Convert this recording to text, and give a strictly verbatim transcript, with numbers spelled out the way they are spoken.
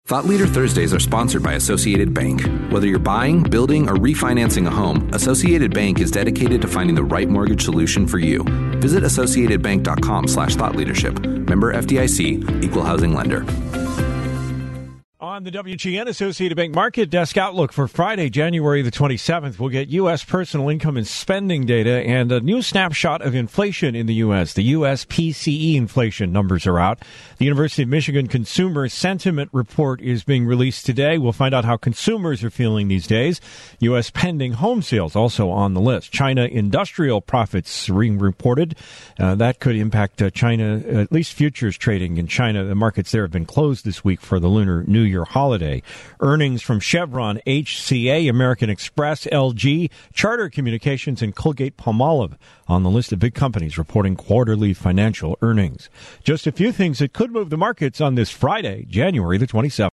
Thought Leader Thursdays are sponsored by Associated Bank. Whether you're buying, building, or refinancing a home, Associated Bank is dedicated to finding the right mortgage solution for you. Visit associatedbank.com slash thought leadership. Member F D I C, Equal Housing Lender. On the W G N Associated Bank Market Desk Outlook for Friday, January the twenty-seventh, we'll get U S personal income and spending data and a new snapshot of inflation in the U S. The U S P C E inflation numbers are out. The University of Michigan Consumer Sentiment Report is being released today. We'll find out how consumers are feeling these days. U S pending home sales also on the list. China industrial profits being reported. Uh, that could impact uh, China, at least futures trading in China. The markets there have been closed this week for the Lunar New Year holiday. Earnings from Chevron, H C A, American Express, L G, Charter Communications, and Colgate-Palmolive on the list of big companies reporting quarterly financial earnings. Just a few things that could move the markets on this Friday, January the twenty-seventh.